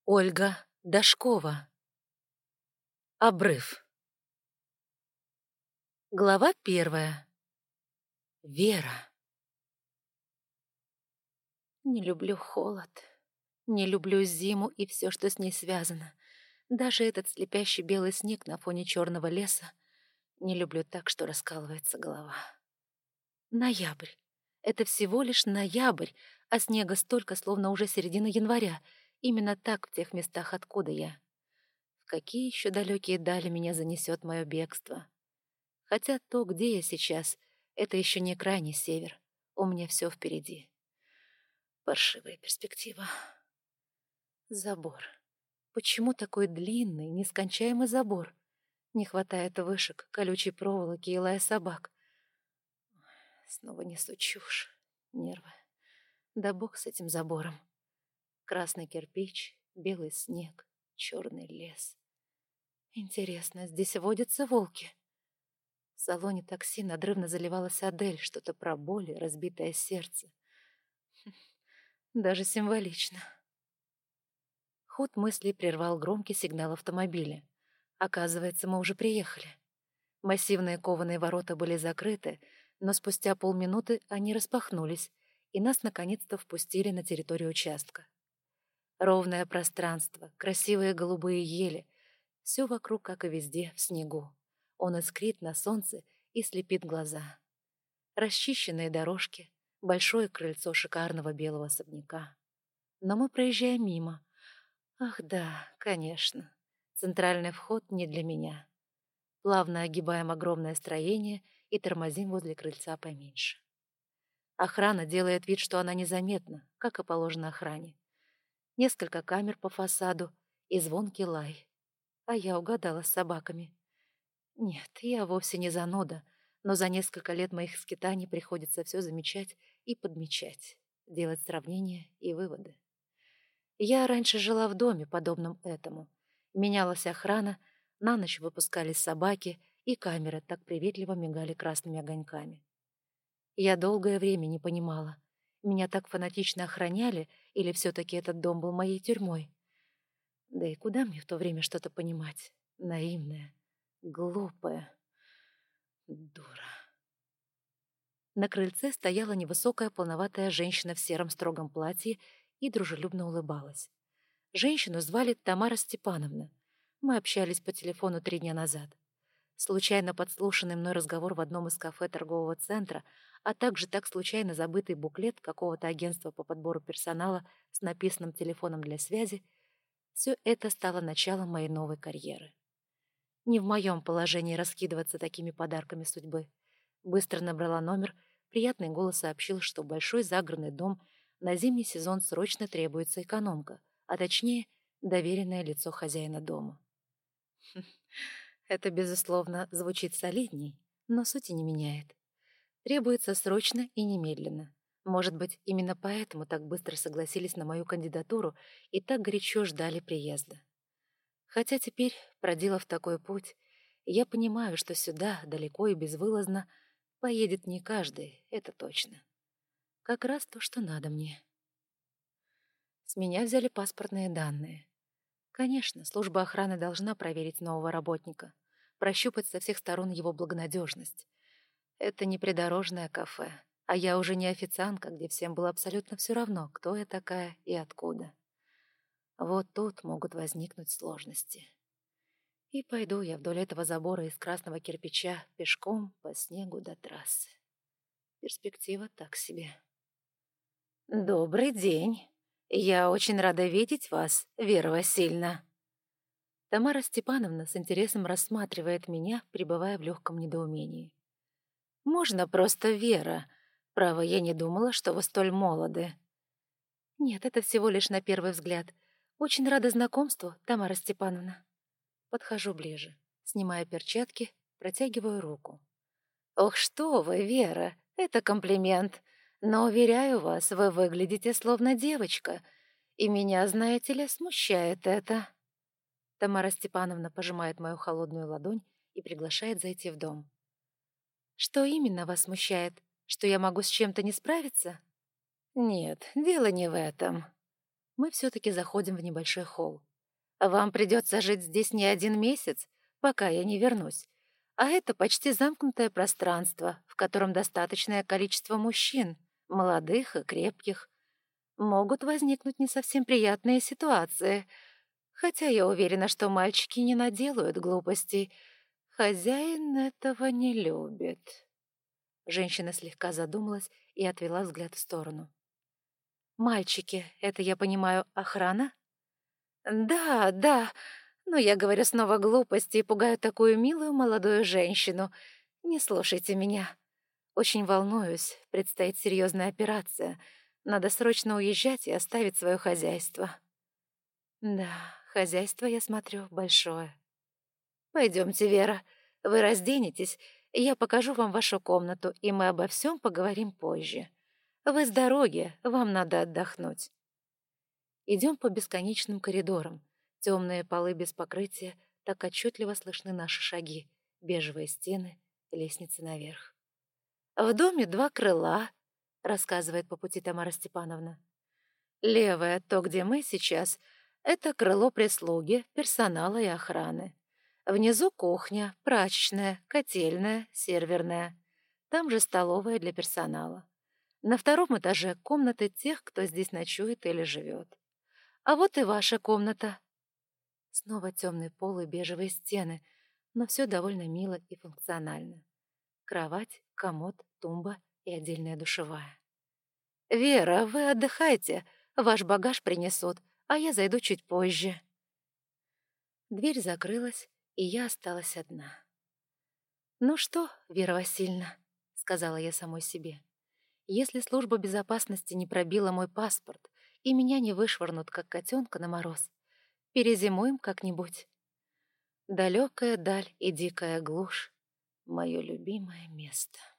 Ольга Дашкова. Обрыв. Глава 1. Вера. Не люблю холод. Не люблю зиму и все, что с ней связано. Даже этот слепящий белый снег на фоне черного леса. Не люблю так, что раскалывается голова. Ноябрь. Это всего лишь ноябрь, а снега столько, словно уже середина января. Именно так в тех местах, откуда я. В какие еще далекие дали меня занесет мое бегство. Хотя то, где я сейчас, это еще не крайний север. У меня все впереди. Паршивая перспектива. Забор. Почему такой длинный, нескончаемый забор? Не хватает вышек, колючей проволоки и лая собак. Снова несу чушь. Нервы. Да бог с этим забором. Красный кирпич, белый снег, черный лес. Интересно, здесь водятся волки? В салоне такси надрывно заливалась Адель, что-то про боль и разбитое сердце. Даже символично. Ход мыслей прервал громкий сигнал автомобиля. Оказывается, мы уже приехали. Массивные кованые ворота были закрыты, но спустя полминуты они распахнулись, и нас наконец-то впустили на территорию участка. Ровное пространство, красивые голубые ели. Все вокруг, как и везде, в снегу. Он искрит на солнце и слепит глаза. Расчищенные дорожки, большое крыльцо шикарного белого особняка. Но мы проезжаем мимо. Ах да, конечно. Центральный вход не для меня. Плавно огибаем огромное строение и тормозим возле крыльца поменьше. Охрана делает вид, что она незаметна, как и положено охране. Несколько камер по фасаду и звонкий лай. А я угадала с собаками. Нет, я вовсе не зануда, но за несколько лет моих скитаний приходится все замечать и подмечать, делать сравнения и выводы. Я раньше жила в доме, подобном этому. Менялась охрана, на ночь выпускались собаки, и камеры так приветливо мигали красными огоньками. Я долгое время не понимала, меня так фанатично охраняли, или все-таки этот дом был моей тюрьмой. Да и куда мне в то время что-то понимать? Наивная, глупая, дура. На крыльце стояла невысокая полноватая женщина в сером строгом платье и дружелюбно улыбалась. Женщину звали Тамара Степановна. Мы общались по телефону 3 дня назад. Случайно подслушанный мной разговор в одном из кафе торгового центра, а также так случайно забытый буклет какого-то агентства по подбору персонала с написанным телефоном для связи — все это стало началом моей новой карьеры. Не в моем положении раскидываться такими подарками судьбы. Быстро набрала номер, приятный голос сообщил, что в большой загородный дом на зимний сезон срочно требуется экономка, а точнее, доверенное лицо хозяина дома. Это, безусловно, звучит солидней, но сути не меняет. Требуется срочно и немедленно. Может быть, именно поэтому так быстро согласились на мою кандидатуру и так горячо ждали приезда. Хотя теперь, проделав такой путь, я понимаю, что сюда, далеко и безвылазно, поедет не каждый, это точно. Как раз то, что надо мне. С меня взяли паспортные данные. Конечно, служба охраны должна проверить нового работника, прощупать со всех сторон его благонадежность. Это не придорожное кафе, а я уже не официантка, где всем было абсолютно все равно, кто я такая и откуда. Вот тут могут возникнуть сложности. И пойду я вдоль этого забора из красного кирпича пешком по снегу до трассы. Перспектива так себе. «Добрый день. Я очень рада видеть вас, Вера Васильевна». Тамара Степановна с интересом рассматривает меня, пребывая в легком недоумении. «Можно просто Вера. Право, я не думала, что вы столь молоды». «Нет, это всего лишь на первый взгляд. Очень рада знакомству, Тамара Степановна». Подхожу ближе, снимаю перчатки, протягиваю руку. «Ох, что вы, Вера, это комплимент. Но, уверяю вас, вы выглядите словно девочка, и меня, знаете ли, смущает это». Тамара Степановна пожимает мою холодную ладонь и приглашает зайти в дом. «Что именно вас смущает? Что я могу с чем-то не справиться?» «Нет, дело не в этом». Мы все-таки заходим в небольшой холл. Вам придется жить здесь не 1 месяц, пока я не вернусь. А это почти замкнутое пространство, в котором достаточное количество мужчин, молодых и крепких. Могут возникнуть не совсем приятные ситуации, хотя я уверена, что мальчики не наделают глупостей. Хозяин этого не любит. Женщина слегка задумалась и отвела взгляд в сторону. «Мальчики, это, я понимаю, охрана?» «Да, да, но я говорю снова глупости и пугаю такую милую молодую женщину. Не слушайте меня. Очень волнуюсь, предстоит серьезная операция. Надо срочно уезжать и оставить свое хозяйство». «Да, хозяйство, я смотрю, большое». «Пойдемте, Вера, вы разденетесь, я покажу вам вашу комнату, и мы обо всем поговорим позже. Вы с дороги, вам надо отдохнуть». Идем по бесконечным коридорам. Темные полы без покрытия, так отчетливо слышны наши шаги, бежевые стены, лестница наверх. «В доме 2 крыла», — рассказывает по пути Тамара Степановна. «Левое, то, где мы сейчас, это крыло прислуги, персонала и охраны. Внизу кухня, прачечная, котельная, серверная. Там же столовая для персонала. На 2-м этаже комнаты тех, кто здесь ночует или живет. А вот и ваша комната». Снова темный пол и бежевые стены, но все довольно мило и функционально. Кровать, комод, тумба и отдельная душевая. «Вера, вы отдыхайте, ваш багаж принесут, а я зайду чуть позже». Дверь закрылась, и я осталась одна. «Ну что, Вера Васильевна», — сказала я самой себе, «если служба безопасности не пробила мой паспорт и меня не вышвырнут, как котенка на мороз, перезимуем как-нибудь. Далекая даль и дикая глушь — мое любимое место».